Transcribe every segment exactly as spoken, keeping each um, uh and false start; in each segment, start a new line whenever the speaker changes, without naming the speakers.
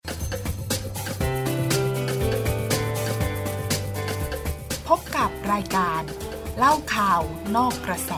พบกับรายการเล่าข่าวนอกกระแส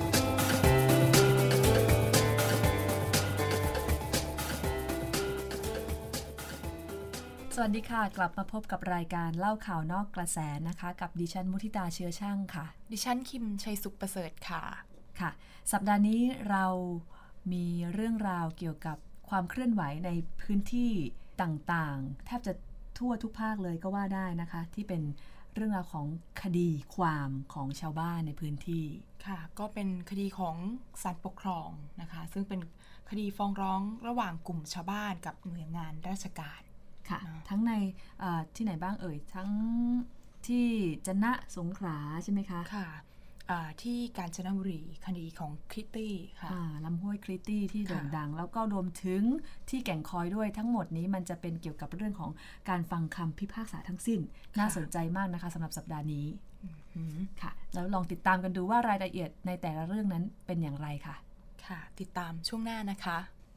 สวัสดีค่ะกลับมาพบกับรายการเล่าข่าวนอกกระแสนะคะกับดิฉันมุทิตาเชื้อช่างค่ะ
ดิฉันคิมชัยสุขประเสริฐค่ะ
ค่ะสัปดาห์นี้เรามีเรื่องราวเกี่ยวกับความเคลื่อนไหวในพื้นที่ต่างๆแทบจะทั่วทุกภาคเลยก็ว่าได้นะคะที่เป็นเรื่องราวของคดีความของชาวบ้านในพื้นที่
ค่ะก็เป็นคดีของศาลปกครองนะคะซึ่งเป็นคดีฟ้องร้องระหว่างกลุ่มชาวบ้านกับหน่วยงานราชการ
ค่ะทั้งในที่ไหนบ้างเอ่ยทั้งที่จะณสงขลาใช่ไหมคะ
ค่ะที่กาญจนบุรีคดีของคริตตี้ค่ะ
ลำห้วยคริตตี้ที่โด่งดังแล้วก็รวมถึงที่แก่งคอยด้วยทั้งหมดนี้มันจะเป็นเกี่ยวกับเรื่องของการฟังคำพิพากษาทั้งสิ้นน่าสนใจมากนะคะสำหรับสัปดาห์นี้ค่ะแล้วลองติดตามกันดูว่ารายละเอียดในแต่ละเรื่องนั้นเป็นอย่างไรค่ะ
ค่ะติดตามช่วงหน้านะคะ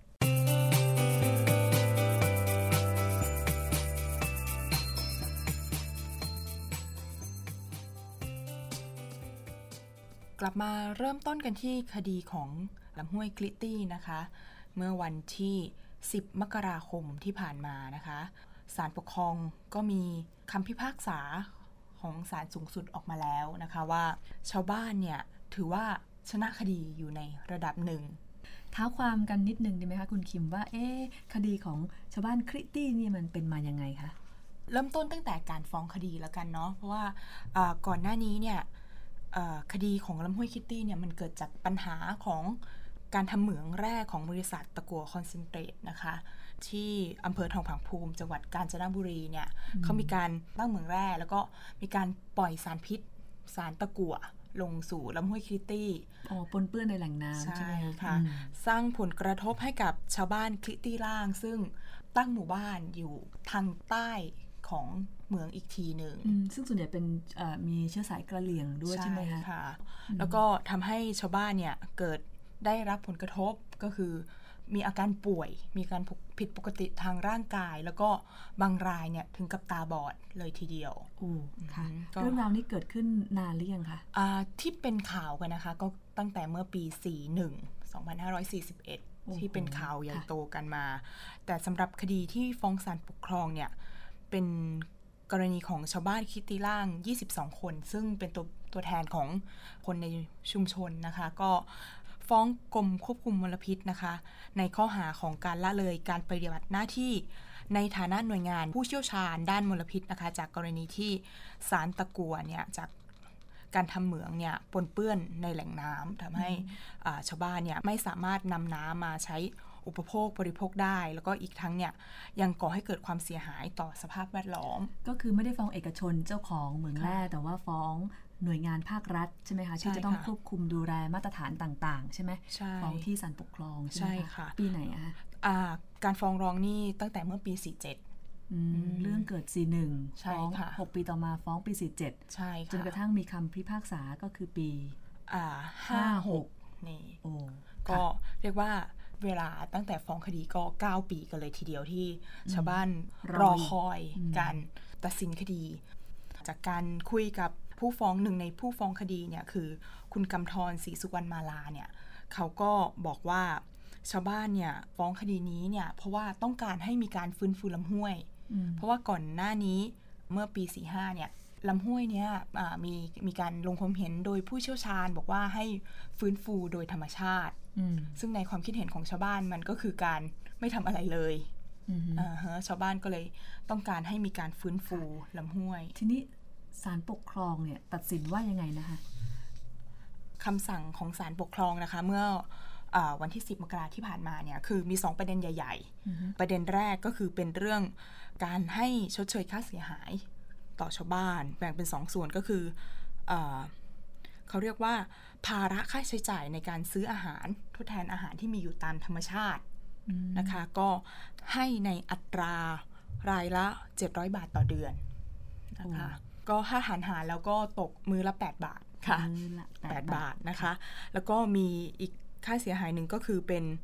กลับมาเริ่มต้นกันที่คดีของลำห้วยคริตตี้นะคะเมื่อวันที่สิบมกราคมที่ผ่านมานะคะศาลปกครองก็มีคำพิพากษาของศาลสูงสุดออกมาแล้วนะคะว่าชาวบ้านเนี่ยถือว่าชนะคดีอยู่ในระดับหนึ่ง
เท้าความกันนิดนึงดีไหมคะคุณคิมว่าเอ๊ะคดีของชาวบ้านคริตตี้นี่มันเป็นมายังไงคะ
เริ่มต้นตั้งแต่การฟ้องคดีแล้วกันเนาะเพราะว่าก่อนหน้านี้เนี่ยคดีของลำห้วยคริตตี้เนี่ยมันเกิดจากปัญหาของการทำเหมืองแร่ของบริษัทตะกั่วคอนเซนเทรตนะคะที่อำเภอทองผางภูมิจังหวัดกาญจนบุรีเนี่ยเขามีการตั้งเหมืองแร่แล้วก็มีการปล่อยสารพิษสารตะกั่วลงสู่ลำห้วยคริตตี้
อ๋อปนเปื้อนในแหล่งน้ำใช่ไหม
คะสร้างผลกระทบให้กับชาวบ้านคริตตี้ล่างซึ่งตั้งหมู่บ้านอยู่ทางใต้ของเมืองอีกทีหนึ่ง
ซึ่งส่วนใหญ่เป็นมีเชื้อสายกระเหรี่ยงด้วยใช่ไหมคะ
ค่ะแล้วก็ทำให้ชาวบ้านเนี่ยเกิดได้รับผลกระทบก็คือมีอาการป่วยมีการผิดปกติทางร่างกายแล้วก็บางรายเนี่ยถึงกับตาบอดเลยทีเดียว
อือค่ะเรื่องราวนี้เกิดขึ้นนานหรือยังคะ
ที่เป็นข่าวกันนะคะก็ตั้งแต่เมื่อปีสี่สิบเอ็ด สองพันห้าร้อยสี่สิบเอ็ดที่เป็นข่าวใหญ่โตกันมาแต่สำหรับคดีที่ฟ้องศาลปกครองเนี่ยเป็นกรณีของชาวบ้านคริตตี้ล่างยี่สิบสองคนซึ่งเป็นตัวตัวแทนของคนในชุมชนนะคะก็ฟ้องกรมควบคุมมลพิษนะคะในข้อหาของการละเลยการปฏิบัติหน้าที่ในฐานะหน่วยงานผู้เชี่ยวชาญด้านมลพิษนะคะจากกรณีที่สารตะกั่วเนี่ยจากการทำเหมืองเนี่ยปนเปื้อนในแหล่งน้ำทำให้ชาวบ้านเนี่ยไม่สามารถนำน้ำมาใช้อุปโภคบริโภคได้แล้วก็อีกทั้งเนี่ยยังก่อให้เกิดความเสียหายต่อสภาพแวดล้อม
ก็คือไม่ได้ฟ้องเอกชนเจ้าของเหมืองแร่แต่ว่าฟ้องหน่วยงานภาครัฐใช่ไหมคะที่จะต้องควบคุมดูแลมาตรฐานต่างๆใช่ไหมฟ้องที่ศาลปกครองใช่ไหมคะปีไหนอะคะ
การฟ้องร้องนี่ตั้งแต่เมื่อปีสี่สิบเจ็ด
เรื่องเกิดสี่สิบเอ็ดฟ้องหกปีต่อมาฟ้องปีสี่สิบเจ็ด
ใช่
จนกระทั่งมีคำพิพากษาก็คือปี
ห้าสิบหกนี่ก็เรียกว่าเวลาตั้งแต่ฟ้องคดีก็เก้าปีกันเลยทีเดียวที่ชาวบ้านรอคอยการตัดสินคดีจากการคุยกับผู้ฟ้องหนึ่งในผู้ฟ้องคดีเนี่ยคือคุณกำธรศรีสุวรรณมาลาเนี่ยเขาก็บอกว่าชาวบ้านเนี่ยฟ้องคดีนี้เนี่ยเพราะว่าต้องการให้มีการฟื้นฟูลำห้วยเพราะว่าก่อนหน้านี้เมื่อปีสี่สิบห้าเนี่ยลำห้วยเนี่ยมีมีการลงความเห็นโดยผู้เชี่ยวชาญบอกว่าให้ฟื้นฟูโดยธรรมชาติซึ่งในความคิดเห็นของชาวบ้านมันก็คือการไม่ทำอะไรเลยชาวบ้านก็เลยต้องการให้มีการฟื้นฟูลำห้วย
ทีนี้ศาลปกครองเนี่ยตัดสินว่ายังไงนะคะ
คำสั่งของศาลปกครองนะคะเมื่อวันที่สิบมกราคมที่ผ่านมาเนี่ยคือมีสองประเด็นใหญ่ๆประเด็นแรกก็คือเป็นเรื่องการให้ชดเชยค่าเสียหายต่อชาวบ้านแบ่งเป็นสองส่วนก็คือเอ่อเขาเรียกว่าภาระค่าใช้จ่ายในการซื้ออาหารทดแทนอาหารที่มีอยู่ตามธรรมชาตินะคะก็ให้ในอัตรารายละเจ็ดร้อยบาทต่อเดือนนะคะก็ถ้าหารหารแล้วก็ตกมื้อละแปดบาทค่ะแปดบาทนะคะแล้วก็มีอีกค่าเสียหายหนึ่งก็คือเป็น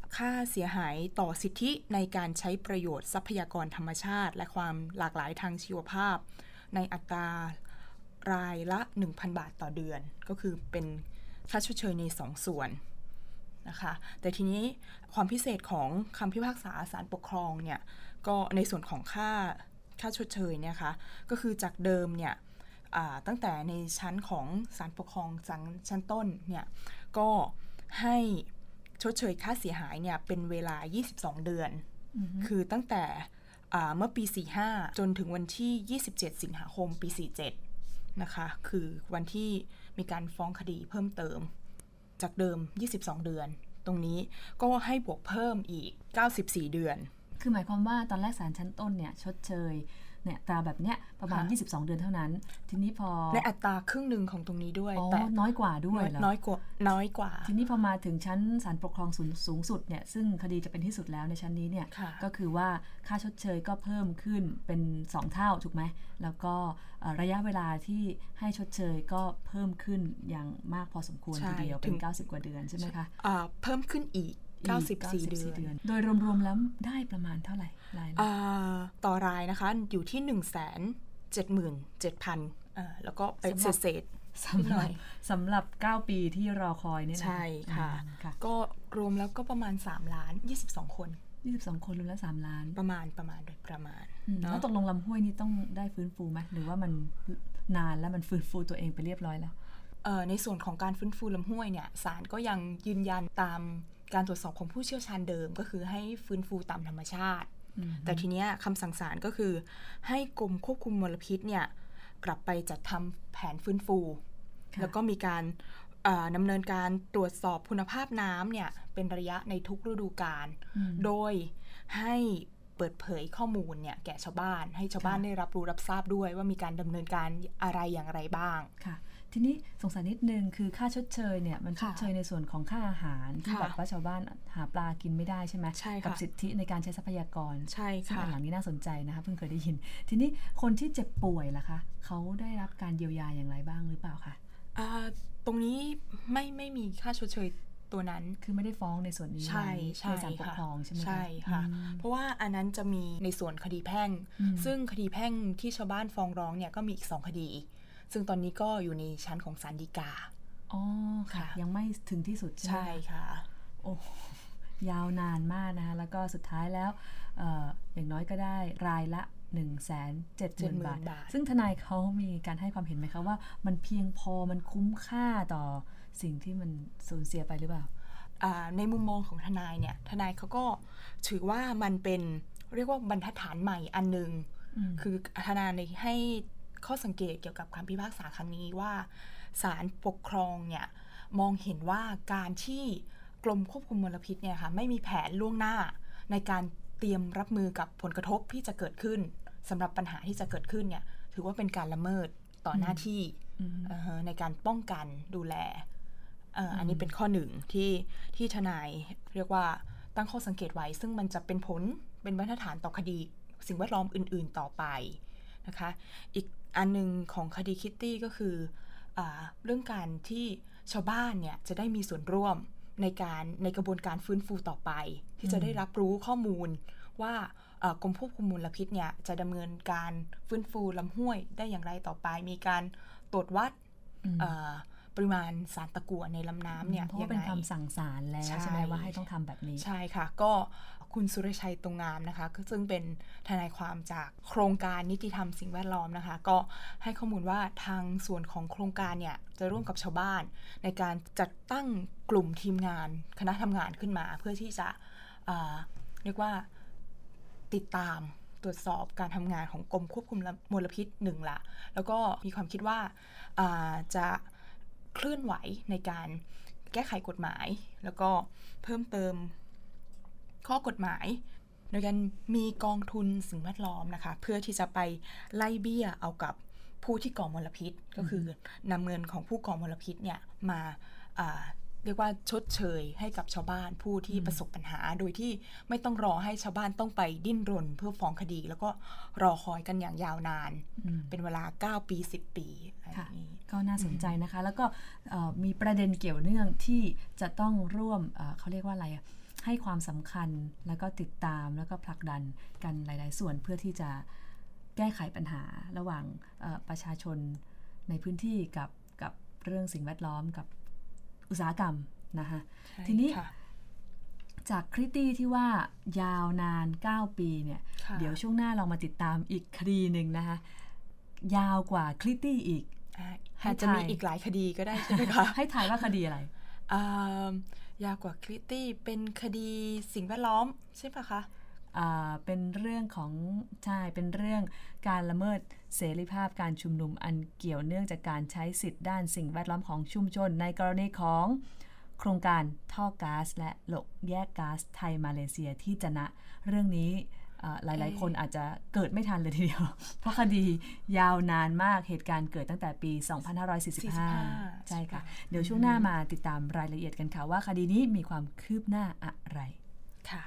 ค่าเสียหายต่อสิทธิในการใช้ประโยชน์ทรัพยากรธรรมชาติและความหลากหลายทางชีวภาพในอัตรารายละ หนึ่งพัน บาทต่อเดือนก็คือเป็นค่าชดเชยในสองส่วนนะคะแต่ทีนี้ความพิเศษของคำพิพากษาศาลปกครองเนี่ยก็ในส่วนของค่าค่าชดเชยเนี่ยค่ะก็คือจากเดิมเนี่ยตั้งแต่ในชั้นของศาลปกครองชั้นต้นเนี่ยก็ให้ชดเชยค่าเสียหายเนี่ยเป็นเวลายี่สิบสองเดือน mm-hmm. คือตั้งแต่เมื่อปีสี่สิบห้าจนถึงวันที่ยี่สิบเจ็ดสิงหาคมปีสี่สิบเจ็ดนะคะคือวันที่มีการฟ้องคดีเพิ่มเติมจากเดิมยี่สิบสองเดือนตรงนี้ก็ให้บวกเพิ่มอีกเก้าสิบสี่เดือน
คือหมายความว่าตอนแรกศาลชั้นต้นเนี่ยชดเชยเนี่ยตราแบบเนี้ยประมาณยี่สิบสองเดือนเท่านั้นทีนี้พอ
ในอัตราครึ่งหนึ่งของตรงนี้ด้วย
แต่น้อยกว่าด้วยเหรอ
น้อยกว่าน้อยกว่า
ทีนี้พอมาถึงชั้นศาลปกครองสูงสูงสุดเนี่ยซึ่งคดีจะเป็นที่สุดแล้วในชั้นนี้เนี่ยก็คือว่าค่าชดเชยก็เพิ่มขึ้นเป็นสองเท่าถูกไหมแล้วก็ระยะเวลาที่ให้ชดเชยก็เพิ่มขึ้นอย่างมากพอสมควรทีเดียวเป็นเก้าสิบกว่าเดือนใช่ไหมคะ
เพิ่มขึ้นอีกเก้าสิบสี่เดือน
โดยรวมๆแล้วได้ประมาณเท่าไหร่ราย
ต่อรายนะคะอยู่ที่ หนึ่งแสนเจ็ดหมื่นเจ็ดพัน อ่าแล้วก็ไปเศษ
ๆสำหรับสำหรับเก้าปีที่รอคอยเนี่ยนะ
ใช่ค่ะก็รวมแล้วก็ประมาณสามล้านยี่สิบสองคน
ยี่สิบสองคนรวมแล้วสามล้าน
ประมาณประมาณโดยประมาณ
แล้วตกลงลำห้วยนี่ต้องได้ฟื้นฟูไหมหรือว่ามันนานแล้วมันฟื้นฟูตัวเองไปเรียบร้อยแล้ว
ในส่วนของการฟื้นฟูลำห้วยเนี่ยศาลก็ยังยืนยันตามการตรวจสอบของผู้เชี่ยวชาญเดิมก็คือให้ฟื้นฟูตามธรรมชาติแต่ทีเนี้ยคำสั่งศาลก็คือให้กรมควบคุมมลพิษเนี่ยกลับไปจัดทำแผนฟื้นฟูแล้วก็มีการดำเนินการตรวจสอบคุณภาพน้ำเนี่ยเป็นระยะในทุกฤดูกาลโดยให้เปิดเผยข้อมูลเนี่ยแก่ชาวบ้านให้ชาวบ้านได้รับรู้รับทราบด้วยว่ามีการดำเนินการอะไรอย่างไรบ้าง
ค่ะทีนี้สงสัยนิดนึงคือค่าชดเชยเนี่ยมันชดเชยในส่วนของค่าอาหารที่แบบว่าชาวบ้านหาปลากินไม่ได้ใช่ไหมกับสิทธิในการใช้ทรัพยากร
ใช่ค่ะ
ซึ่งอันหลังนี้น่าสนใจนะคะเพิ่งเคยได้ยินทีนี้คนที่เจ็บป่วยล่ะคะเขาได้รับการเยียวยาอย่างไรบ้างหรือเปล่าคะ
ตรงนี้ไม่ไม่มีค่าชดเชยตัวนั้น
คือไม่ได้ฟ้องในส่วนนี้
ใช่ใช่
ศาลปกครองใช่ไหมคะ
ใช่ค่ะเพราะว่าอันนั้นจะมีในส่วนคดีแพ่งซึ่งคดีแพ่งที่ชาวบ้านฟ้องร้องเนี่ยก็มีอีกสองคดีซึ่งตอนนี้ก็อยู่ในชั้นของศาลฎีกา
อ๋อค่ะยังไม่ถึงที่สุดใช่ไหม
ใช่ค่ะ
โอ้ยาวนานมากนะคะแล้วก็สุดท้ายแล้ว เอ่อ อย่างน้อยก็ได้รายละ หนึ่งแสนเจ็ดหมื่น บาทซึ่งทนายเขามีการให้ความเห็นไหมคะว่ามันเพียงพอมันคุ้มค่าต่อสิ่งที่มันสูญเสียไปหรือเปล่า
ในมุมมองของทนายเนี่ยทนายเขาก็ถือว่ามันเป็นเรียกว่าบรรทัดฐานใหม่อันนึงคือทนายให้ข้อสังเกตเกี่ยวกับคำพิพากษาครั้งนี้ว่าศาลปกครองเนี่ยมองเห็นว่าการที่กรมควบคุมมลพิษเนี่ยค่ะไม่มีแผนล่วงหน้าในการเตรียมรับมือกับผลกระทบที่จะเกิดขึ้นสำหรับปัญหาที่จะเกิดขึ้นเนี่ยถือว่าเป็นการละเมิดต่อหน้าที่ในการป้องกันดูแล อันนี้เป็นข้อหนึ่งที่ที่ทนายเรียกว่าตั้งข้อสังเกตไว้ซึ่งมันจะเป็นผลเป็นบรรทัดฐานต่อคดีสิ่งแวดล้อมอื่นๆต่อไปนะคะอีกอันนึงของคดีคิตตี้ก็คืออ่าเรื่องการที่ชาวบ้านเนี่ยจะได้มีส่วนร่วมในการในกระบวนการฟื้นฟูต่อไปที่จะได้รับรู้ข้อมูลว่ากรมควบคุมมลพิษเนี่ยจะดำเนินการฟื้นฟูลำห้วยได้อย่างไรต่อไปมีการตรวจวัดปริมาณสารตะกั่วในลำน้ำเนี่ย
เพราะเป็นคำสั่งศาลแล้วใช่ไหมว่าให้ต้องทำแบบนี้
ใช่ค่ะก็คุณสุรชัยตรงงามนะคะซึ่งเป็นทนายความจากโครงการนิติธรรมสิ่งแวดล้อมนะคะก็ให้ข้อมูลว่าทางส่วนของโครงการเนี่ยจะร่วมกับชาวบ้านในการจัดตั้งกลุ่มทีมงานคณะทำงานขึ้นมาเพื่อที่จะเรียกว่าติดตามตรวจสอบการทำงานของกรมควบคุมมลพิษหนึ่งละแล้วก็มีความคิดว่าจะเคลื่อนไหวในการแก้ไขกฎหมายแล้วก็เพิ่มเติมข้อกฎหมายโดยการมีกองทุนสิ่งแวดล้อมนะคะเพื่อที่จะไปไล่เบี้ยเอากับผู้ที่ก่อมลพิษก็คือนำเงินของผู้ก่อมลพิษเนี่ยมาเรียกว่าชดเชยให้กับชาวบ้านผู้ที่ประสบปัญหาโดยที่ไม่ต้องรอให้ชาวบ้านต้องไปดิ้นรนเพื่อฟ้องคดีแล้วก็รอคอยกันอย่างยาวนานเป็นเวลาเก้าปีสิบปีอะไรอย่างนี้
ก็น่าสนใจนะคะแล้วก็มีประเด็นเกี่ยวเนื่องที่จะต้องร่วมเขาเรียกว่าอะไรให้ความสำคัญแล้วก็ติดตามแล้วก็ผลักดันกันหลายๆส่วนเพื่อที่จะแก้ไขปัญหาระหว่างประชาชนในพื้นที่กับกับเรื่องสิ่งแวดล้อมกับอุตสาหกรรมนะคะทีนี้จากคริตตี้ที่ว่ายาวนานเก้าปีเนี่ยเดี๋ยวช่วงหน้าเรามาติดตามอีกคดีหนึ่งนะคะยาวกว่าคริตตี้อีก
อาจจะมีอีกหลายคดีก็ได้ใช่ไหมคะ
ให้ทายว่าคดีอะไร
ยาวกว่าคริตตี้เป็นคดีสิ่งแวดล้อมใช่ปะคะ
เป็นเรื่องของใช่เป็นเรื่องการละเมิดเสรีภาพการชุมนุมอันเกี่ยวเนื่องจากการใช้สิทธิด้านสิ่งแวดล้อมของชุมชนในกรณีของโครงการท่อก๊าซและโลกแยกก๊าซไทยมาเลเซียที่จะนะเรื่องนี้หลายๆคนอาจจะเกิดไม่ทันเลยทีเดียวเพราะคดียาวนานมากเหตุการณ์เกิดตั้งแต่ปีสองพันห้าร้อยสี่สิบห้าใช่ค่ะเดี๋ยวช่วงหน้ามาติดตามรายละเอียดกันค่ะว่าคดีนี้มีความคืบหน้าอะไร
ค่ะ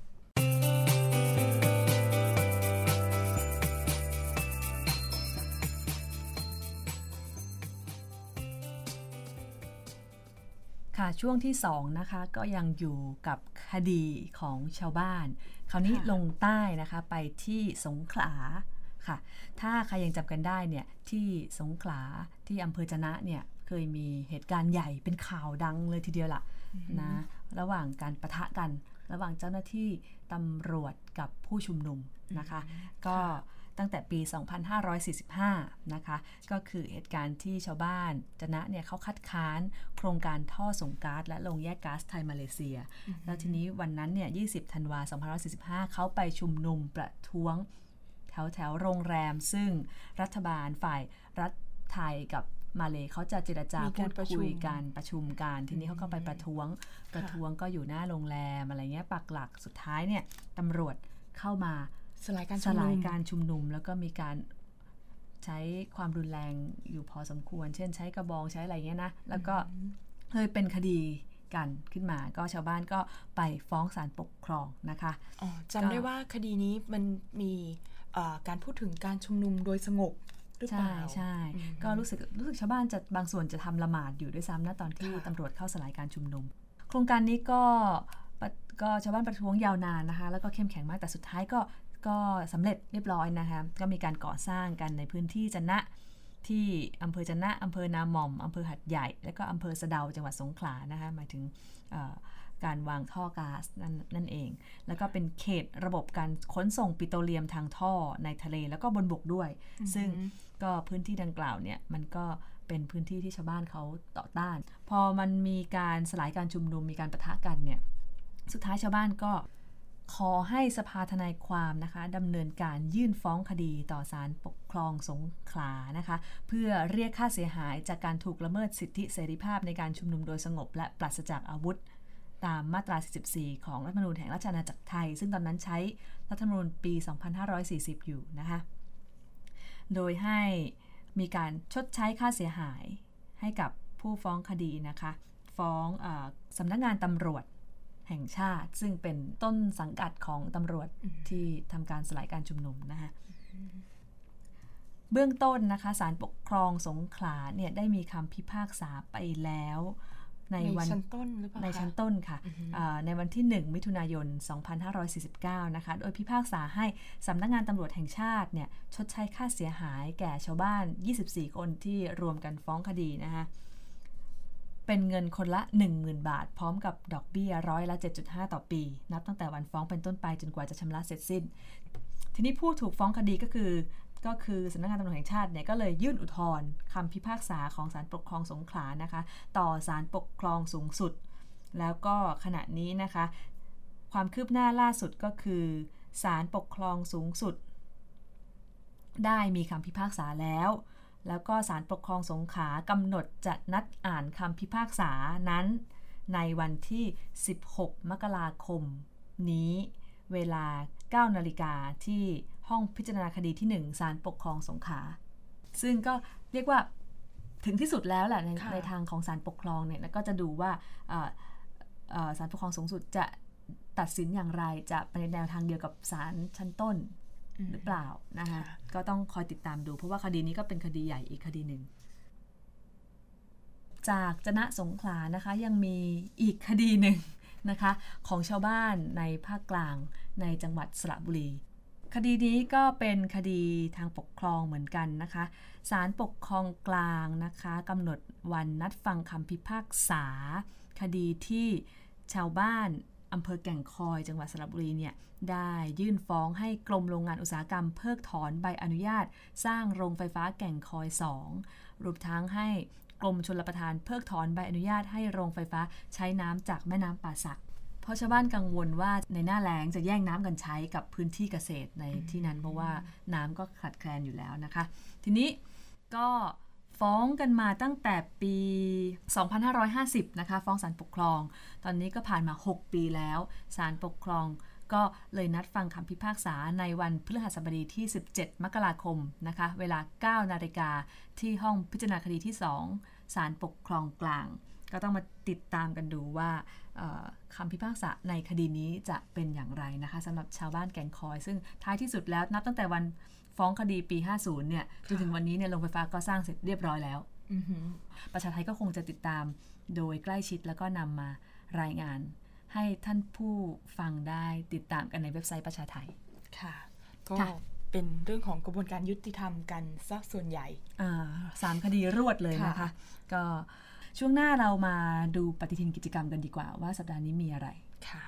ค่ะช่วงที่สองนะคะก็ยังอยู่กับคดีของชาวบ้านคราวนี้ลงใต้นะคะไปที่สงขลาค่ะถ้าใครยังจำกันได้เนี่ยที่สงขลาที่อำเภอจะนะเนี่ยเคยมีเหตุการณ์ใหญ่เป็นข่าวดังเลยทีเดียวล่ะนะระหว่างการปะทะกันระหว่างเจ้าหน้าที่ตำรวจกับผู้ชุมนุมนะคะก็ตั้งแต่ปีสองพันห้าร้อยสี่สิบห้านะคะก็คือเหตุการณ์ที่ชาวบ้านจะนะเนี่ยเขาคัดค้านโครงการท่อส่งก๊าซและโรงแยกก๊าซไทยมาเลเซียแล้วทีนี้วันนั้นเนี่ยยี่สิบธันวาคมสองพันห้าร้อยสี่สิบห้าเขาไปชุมนุมประท้วงแถวแถวโรงแรมซึ่งรัฐบาลฝ่ายรัฐไทยกับมาเลเขาจะเจรจาพูดคุยกันประชุมกันทีนี้เขาก็ไปประท้วงประท้วงก็อยู่หน้าโรงแรมอะไรเงี้ยปักหลักสุดท้ายเนี่ยตำรวจเข้ามา
สลายการ
สลายการชุมนุมแล้วก็มีการใช้ความรุนแรงอยู่พอสมควรเช่นใช้กระบองใช้อะไรเงี้ยนะแล้วก็เลยเป็นคดีกันขึ้นมาก็ชาวบ้านก็ไปฟ้องศาลปกครองนะคะ
อ๋อจำได้ว่าคดีนี้มันมีการพูดถึงการชุมนุมโดยสงบหรือเปล่า
ใช่ใช่ก็รู้สึกรู้สึกชาวบ้านจะบางส่วนจะทำละหมาดอยู่ด้วยซ้ำนะตอนที่ตำรวจเข้าสลายการชุมนุมโครงการนี้ก็ก็ชาวบ้านประท้วงยาวนานนะคะแล้วก็เข้มแข็งมากแต่สุดท้ายก็ก็สำเร็จเรียบร้อยนะคะก็มีการก่อสร้างกันในพื้นที่จะนะที่อำเภอจะนะอำเภอนาหม่อมอำเภอหัดใหญ่และก็อำเภอสะเดาจังหวัดสงขลานะคะหมายถึงการวางท่อก๊าซนั่นนั่นเองแล้วก็เป็นเขตระบบการขนส่งปิโตรเลียมทางท่อในทะเลแล้วก็บนบกด้วย mm-hmm. ซึ่งก็พื้นที่ดังกล่าวเนี่ยมันก็เป็นพื้นที่ที่ชาวบ้านเขาต่อต้านพอมันมีการสลายการชุมนุมมีการปะทะกันเนี่ยสุดท้ายชาวบ้านก็ขอให้สภาทนายความนะคะดำเนินการยื่นฟ้องคดีต่อศาลปกครองสงขลานะคะเพื่อเรียกค่าเสียหายจากการถูกละเมิดสิทธิเสรีภาพในการชุมนุมโดยสงบและปราศจากอาวุธตามมาตราสี่สิบสี่ของรัฐธรรมนูญแห่งราชอาณาจักรไทยซึ่งตอนนั้นใช้รัฐธรรมนูญปีสองพันห้าร้อยสี่สิบอยู่นะคะโดยให้มีการชดใช้ค่าเสียหายให้กับผู้ฟ้องคดีนะคะฟ้องเอ่อสำนักงานตำรวจแห่งชาติซึ่งเป็นต้นสังกัดของตำรวจที่ทำการสลายการชุมนุมนะคะเบื้องต้นนะคะศาลปกครองสงขลาเนี่ยได้มีคำพิพากษาไปแล้วในวัน
ในชั้นต้นหรือเปล่า
ในชั้นต้นค่ะในวันที่หนึ่งมิถุนายนสองพันห้าร้อยสี่สิบเก้านะคะโดยพิพากษาให้สำนักงานตำรวจแห่งชาติเนี่ยชดใช้ค่าเสียหายแก่ชาวบ้านยี่สิบสี่คนที่รวมกันฟ้องคดีนะคะเป็นเงินคนละ หนึ่งหมื่น บาทพร้อมกับดอกเบี้ยร้อยละ เจ็ดจุดห้า ต่อปีนับตั้งแต่วันฟ้องเป็นต้นไปจนกว่าจะชำระเสร็จสิ้นทีนี้ผู้ถูกฟ้องคดีก็คือก็คือสำนักงานตำรวจแห่งชาติเนี่ยก็เลยยื่นอุทธรณ์คำพิพากษาของศาลปกครองสงขลานะคะต่อศาลปกครองสูงสุดแล้วก็ขณะนี้นะคะความคืบหน้าล่าสุดก็คือศาลปกครองสูงสุดได้มีคำพิพากษาแล้วแล้วก็ศาลปกครองสงขลากำหนดจะนัดอ่านคำพิพากษานั้นในวันที่สิบหกมกราคมนี้เวลา เก้านาฬิกาที่ห้องพิจารณาคดีที่หนึ่งศาลปกครองสงขลาซึ่งก็เรียกว่าถึงที่สุดแล้วแหละใน, ในทางของศาลปกครองเนี่ยก็จะดูว่าศาลปกครองสูงสุดจะตัดสินอย่างไรจะไปในแนวทางเดียวกับศาลชั้นต้นหรือเปล่านะคะก็ต้องคอยติดตามดูเพราะว่าคดีนี้ก็เป็นคดีใหญ่อีกคดีหนึ่งจากจะนะสงขลานะคะยังมีอีกคดีหนึ่งนะคะของชาวบ้านในภาคกลางในจังหวัดสระบุรีคดีนี้ก็เป็นคดีทางปกครองเหมือนกันนะคะศาลปกครองกลางนะคะกำหนดวันนัดฟังคำพิพากษาคดีที่ชาวบ้านอำเภอแก่งคอยจังหวัดสระบุรีเนี่ยได้ยื่นฟ้องให้กรมโรงงานอุตสาหกรรมเพิกถอนใบอนุญาตสร้างโรงไฟฟ้าแก่งคอยสองรวมทั้งให้กรมชลประทานเพิกถอนใบอนุญาตให้โรงไฟฟ้าใช้น้ำจากแม่น้ำป่าสักเพราะชาวบ้านกังวลว่าในหน้าแล้งจะแย่งน้ำกันใช้กับพื้นที่เกษตรในที่นั้นเพราะว่าน้ำก็ขาดแคลนอยู่แล้วนะคะทีนี้ก็ฟ้องกันมาตั้งแต่ปีสองพันห้าร้อยห้าสิบนะคะฟ้องศาลปกครองตอนนี้ก็ผ่านมาหกปีแล้วศาลปกครองก็เลยนัดฟังคำพิพากษาในวันพฤหัสบดีที่สิบเจ็ดมกราคมนะคะเวลา เก้านาฬิกาที่ห้องพิจารณาคดีที่สองศาลปกครองกลางก็ต้องมาติดตามกันดูว่าคำพิพากษาในคดีนี้จะเป็นอย่างไรนะคะสำหรับชาวบ้านแก่งคอยซึ่งท้ายที่สุดแล้วนับตั้งแต่วันฟ้องคดีปีห้าสิบเนี่ยจนถึงวันนี้เนี่ยโรงไฟฟ้าก็สร้างเสร็จเรียบร้อยแล้วประชาไทก็คงจะติดตามโดยใกล้ชิดแล้วก็นำมารายงานให้ท่านผู้ฟังได้ติดตามกันในเว็บไซต์ประชาไท
ค่ะก็เป็นเรื่องของกระบวนการยุติธรรมกันซะส่วนใหญ่
สามคดีรวดเลยนะคะก็ช่วงหน้าเรามาดูปฏิทินกิจกรรมกันดีกว่าว่าสัปดาห์นี้มีอะไรค่ะ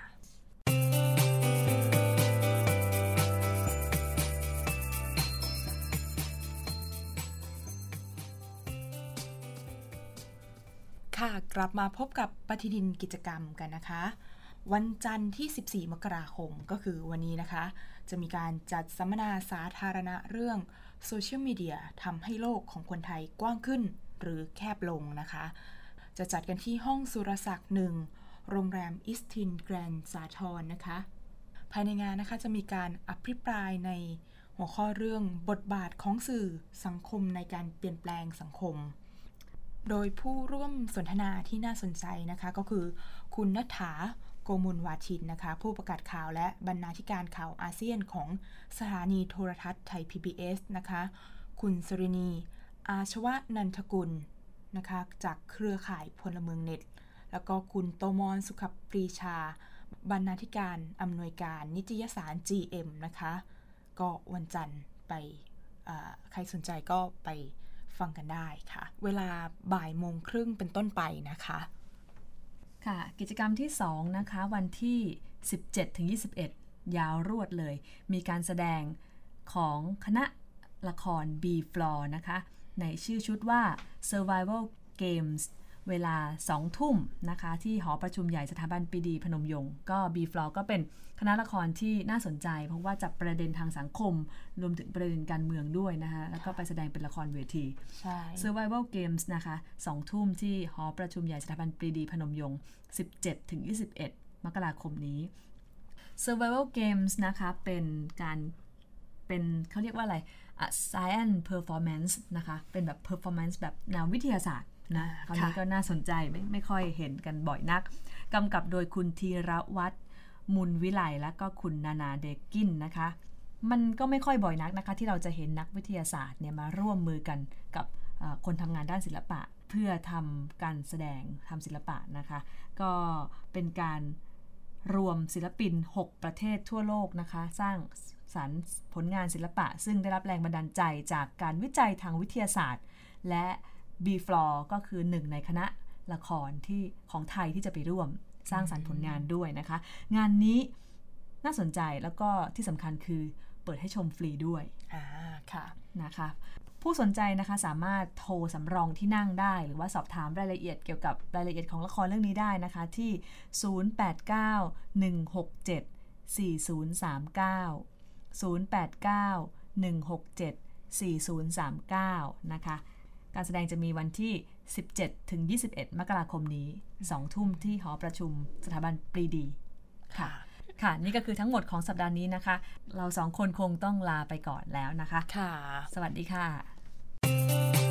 ค่ะกลับมาพบกับปฏิทินกิจกรรมกันนะคะวันจันทร์ที่สิบสี่มกราคมก็คือวันนี้นะคะจะมีการจัดสัมมนาสาธารณะเรื่องโซเชียลมีเดียทำให้โลกของคนไทยกว้างขึ้นหรือแคบลงนะคะจะจัดกันที่ห้องสุรศักดิ์หนึ่งโรงแรมอิสตินแกรนด์สาทรนะคะภายในงานนะคะจะมีการอภิปรายในหัวข้อเรื่องบทบาทของสื่อสังคมในการเปลี่ยนแปลงสังคมโดยผู้ร่วมสนทนาที่น่าสนใจนะคะก็คือคุณณัฐาโกมุลวาทินนะคะผู้ประกาศข่าวและบรรณาธิการข่าวอาเซียนของสถานีโทรทัศน์ไทย พี บี เอส นะคะคุณสรินีอาชวนันทกุลนะคะจากเครือข่ายพลเมืองเน็ตแล้วก็คุณโตมรสุขปรีชาบรรณาธิการอำนวยการนิตยสาร จี เอ็ม นะคะก็วันจันทร์ไปใครสนใจก็ไปฟังกันได้ค่ะเวลาบ่ายโมงครึ่งเป็นต้นไปนะคะ
ค่ะกิจกรรมที่สองนะคะวันที่ สิบเจ็ดถึงยี่สิบเอ็ด ยาวรวดเลยมีการแสดงของคณะละคร B-Floor นะคะในชื่อชุดว่า Survival Games เวลา สองทุ่มนะคะที่หอประชุมใหญ่สถาบันปรีดีพนมยงค์ก็ B-Floor ก็เป็นคณะละครที่น่าสนใจเพราะว่าจับประเด็นทางสังคมรวมถึงประเด็นการเมืองด้วยนะคะแล้วก็ไปแสดงเป็นละครเวที Survival Games นะคะสองทุ่มที่หอประชุมใหญ่สถาบันปรีดีพนมยงค์ สิบเจ็ดถึงยี่สิบเอ็ด มกราคมนี้ Survival Games นะคะเป็นการเป็นเขาเรียกว่าอะไร Science Performance นะคะเป็นแบบ Performance แบบแนววิทยาศาสตร์นะคราวนี้ก็น่าสนใจไม่ไม่ค่อยเห็นกันบ่อยนักกำกับโดยคุณธีรวัฒน์มุนวิไลและก็คุณนานาเดกินนะคะมันก็ไม่ค่อยบ่อยนักนะคะที่เราจะเห็นนักวิทยาศาสตร์เนี่ยมาร่วมมือกันกับคนทำงานด้านศิลปะเพื่อทำการแสดงทำศิลปะนะคะก็เป็นการรวมศิลปินหกประเทศทั่วโลกนะคะสร้างสรรค์ผลงานศิลปะซึ่งได้รับแรงบันดาลใจจากการวิจัยทางวิทยาศาสตร์และ B-Floor ก็คือหนึ่งในคณะละครที่ของไทยที่จะไปร่วมสร้างสรรค์ผลงานด้วยนะคะงานนี้น่าสนใจแล้วก็ที่สำคัญคือเปิดให้ชมฟรีด้วย
อ่าค่ะ
นะคะผู้สนใจนะคะสามารถโทรสำรองที่นั่งได้หรือว่าสอบถามรายละเอียดเกี่ยวกับรายละเอียดของละครเรื่องนี้ได้นะคะที่ศูนย์ แปด เก้า หนึ่ง หก เจ็ด สี่ ศูนย์ สาม เก้า ศูนย์ แปด เก้า หนึ่ง หก เจ็ด สี่ ศูนย์ สาม เก้านะคะการแสดงจะมีวันที่สิบเจ็ดถึงยี่สิบเอ็ดมกราคมนี้สองทุ่มที่หอประชุมสถาบันปรีดีค่ะค่ะนี่ก็คือทั้งหมดของสัปดาห์นี้นะคะเราสองคนคงต้องลาไปก่อนแล้วนะคะ
ค่ะ
สวัสดีค่ะ